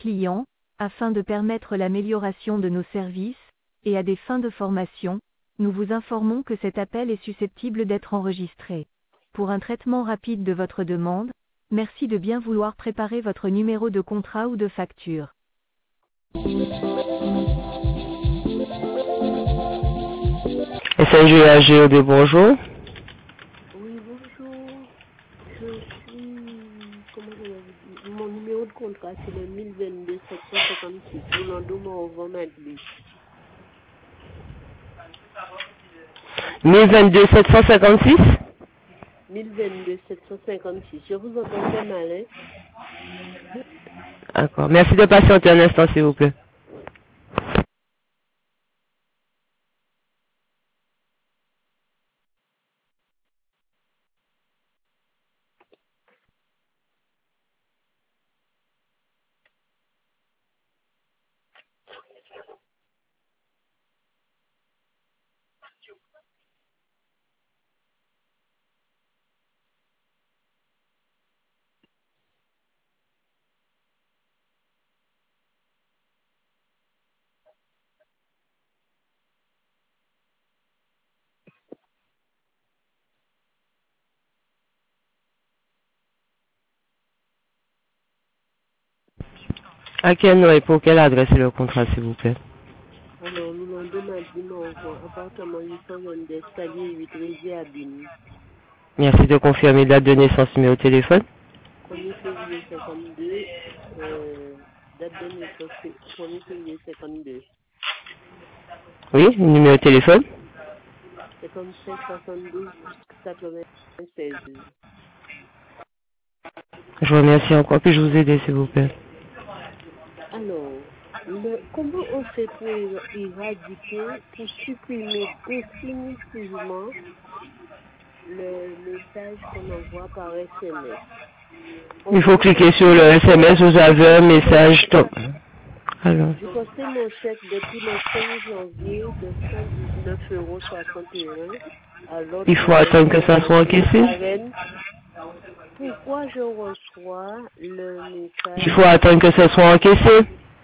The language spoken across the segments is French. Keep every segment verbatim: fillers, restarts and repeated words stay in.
clients, afin de permettre l'amélioration de nos services, et à des fins de formation, nous vous informons que cet appel est susceptible d'être enregistré. Pour un traitement rapide de votre demande, merci de bien vouloir préparer votre numéro de contrat ou de facture. S N G A G O D, bonjour. Oui, bonjour. Je suis, comment je vais vous dire, mon numéro de contrat, c'est le mille vingt-deux sept cent cinquante-six, Rolando Morvan Madly. mille vingt-deux sept cent cinquante-six. mille vingt-deux sept cent cinquante-six. Je vous entends très mal, hein? D'accord. Merci de patienter un instant, s'il vous plaît. À quel nom et pour quelle adresse est le contrat, s'il vous plaît? Alors, Rolando Madly Morvan, appartement huit cent vingt-deux, escalier huit, Résier Abine. Merci de confirmer date de naissance, numéro de téléphone. premier février cinquante-deux, euh, date de naissance, c'est premier février cinquante-deux. Oui, numéro de téléphone. cinquante-cinq soixante-douze quatre-vingt-seize. Je vous remercie encore. Puis-je vous aider, s'il vous plaît? Alors, le, comment on fait pour éra- éradiquer, pour supprimer définitivement le message qu'on envoie par S M S? On Il faut voit cliquer que sur le S M S, vous avez un message. top. Alors, j'ai posté mon chèque depuis le cinq janvier de cent dix-neuf euros soixante et un à l'autre il faut attendre que ça soit encaissé. Karen. Pourquoi je reçois le message? Il faut attendre que ça soit encaissé.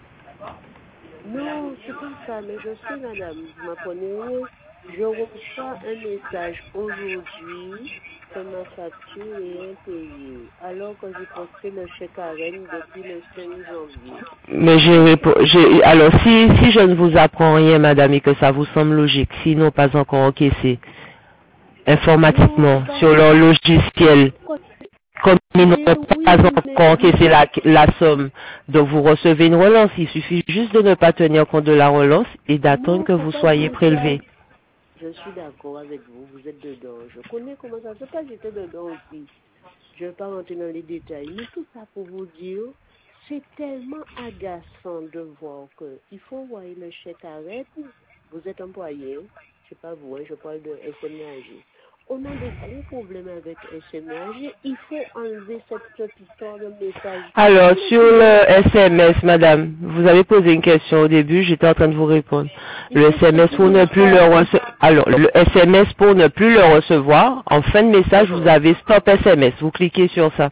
Non, c'est pas ça, mais je sais, madame, vous m'apprenez. Je reçois un message aujourd'hui que ma facture est impayée, alors que j'ai posté le chèque à Rennes depuis le cinq janvier. Mais j'ai répo- j'ai alors si si je ne vous apprends rien, madame, et que ça vous semble logique, sinon pas encore encaissé informatiquement Non, c'est sur leur logiciel, pas... comme ils n'ont Mais pas oui, mais encore encaissé la, la somme, donc vous recevez une relance. Il suffit juste de ne pas tenir compte de la relance et d'attendre non, que faut vous pas soyez dire ça. prélevé. Je suis d'accord avec vous, vous êtes dedans. Je connais comment ça se passe, j'étais dedans aussi. Je ne vais pas rentrer dans les détails, mais tout ça pour vous dire, c'est tellement agaçant de voir que il faut envoyer le chèque à Rennes. Vous êtes employé, c'est pas vous, hein, je parle de S M A G. On a des gros problèmes avec S M A G, il faut enlever cette petite histoire de message. Alors, sur le S M S, madame, vous avez posé une question au début, j'étais en train de vous répondre. Le S M S pour ne plus le recevoir, alors, le S M S pour ne plus le recevoir, en fin de message, vous avez Stop S M S. Vous cliquez sur ça.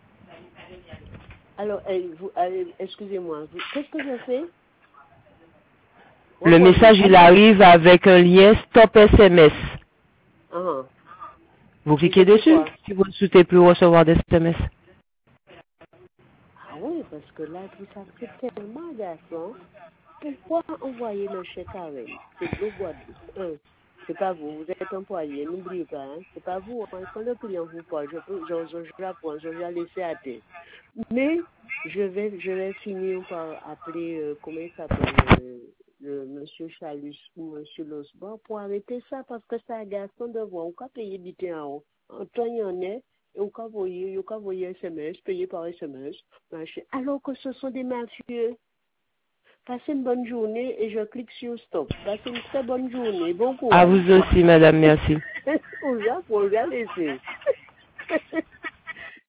Alors, eh, vous, eh, excusez-moi, vous- qu'est-ce que je fais? Le message, il arrive avec un lien Stop S M S. Ah, Vous et cliquez je fais dessus quoi? si vous ne souhaitez plus recevoir des S M S. Ah oui, parce que là, tout ça, c'est tellement agaçant. Pourquoi envoyer le chèque à Rennes? C'est de l'eau Guadeloupe. Un, c'est pas vous, vous êtes employé, n'oubliez pas, hein. C'est pas vous, hein. Quand le client vous parle, je peux, je, je, je la prends, je vais la laisser à terre. Mais, je vais, je vais finir par appeler, euh, comment il s'appelle, euh, le monsieur Chalus ou monsieur Losbar pour arrêter ça parce que c'est agaçant de voir. On peut payer bité en haut. En temps, il y en a. Et on peut envoyer, on peut envoyer S M S, payer par S M S, machin. Alors que ce sont des mafieux. Passez une bonne journée et je clique sur stop. Passez une très bonne journée. Bon À courage. vous aussi, madame, merci. On va, on va laisser.